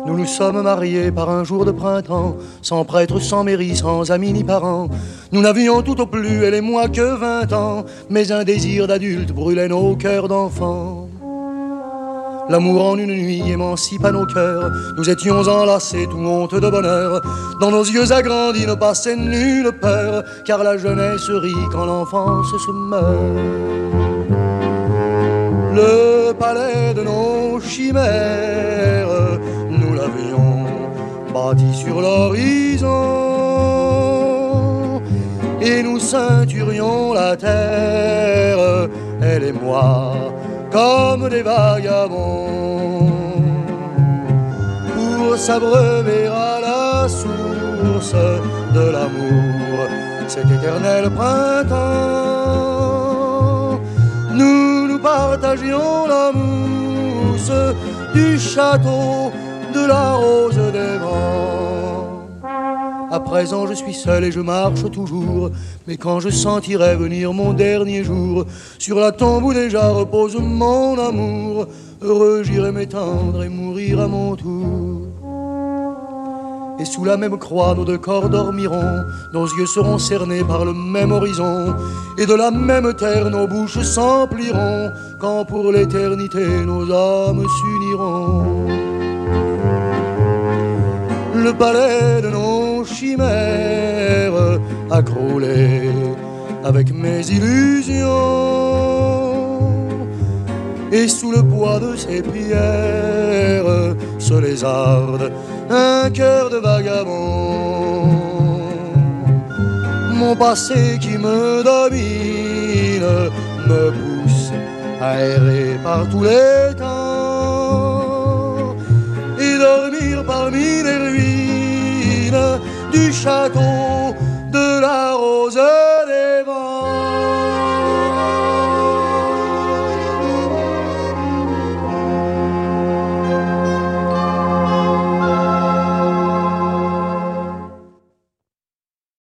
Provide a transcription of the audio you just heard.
Nous nous sommes mariés par un jour de printemps, sans prêtre, sans mairie, sans amis ni parents. Nous n'avions tout au plus, elle et moi, que 20 ans, mais un désir d'adulte brûlait nos cœurs d'enfants. L'amour en une nuit émancipa nos cœurs. Nous étions enlacés, tout honte de bonheur. Dans nos yeux agrandis ne passait nulle peur, car la jeunesse rit quand l'enfance se meurt. Le palais de nos chimères, nous l'avions bâti sur l'horizon, et nous ceinturions la terre, elle et moi, comme des vagabonds, pour s'abreuver à la source de l'amour, cet éternel printemps. Nous partagions la mousse du château, de la rose des vents. À présent je suis seul et je marche toujours, mais quand je sentirai venir mon dernier jour, sur la tombe où déjà repose mon amour, heureux j'irai m'étendre et mourir à mon tour. Et sous la même croix nos deux corps dormiront, nos yeux seront cernés par le même horizon, et de la même terre nos bouches s'empliront, quand pour l'éternité nos âmes s'uniront. Le palais de nos chimères a croulé avec mes illusions, et sous le poids de ces pierres se lézarde un cœur de vagabond. Mon passé qui me domine me pousse à errer par tous les temps et dormir parmi les ruines du château de la rose.